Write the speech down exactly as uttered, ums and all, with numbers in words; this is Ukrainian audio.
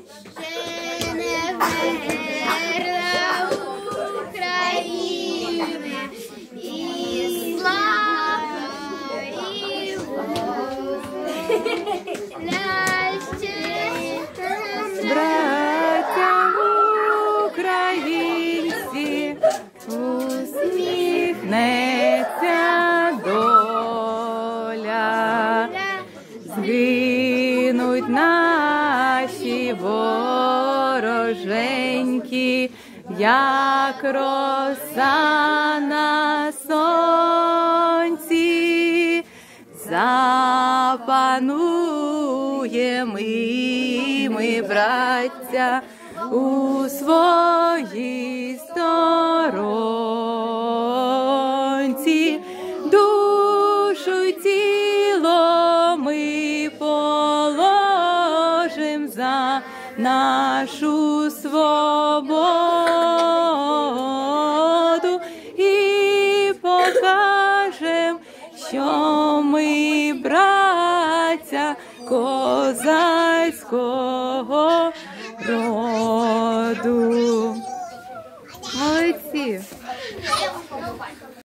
ще не вмерла України, і слава, і браття українці, усміхнеться доля, згинуть наші вороженьки, як роса на сонці. Запануєм і ми, браття, у своїй сторонці. Душу й тіло ми положим за нашу свободу і покажем, що ми браття козацького